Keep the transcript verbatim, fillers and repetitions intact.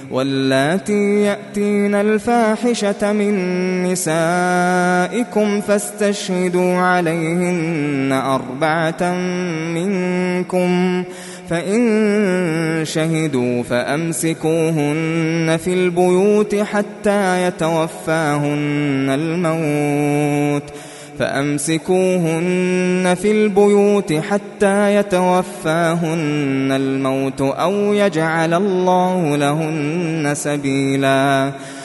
واللاتي يأتين الفاحشة من نسائكم فاستشهدوا عليهن أربعة منكم، فإن شهدوا فأمسكوهن في البيوت حتى يتوفاهن الموت فأمسكوهن في البيوت حتى يتوفاهن الموت أو يجعل الله لهن سبيلا.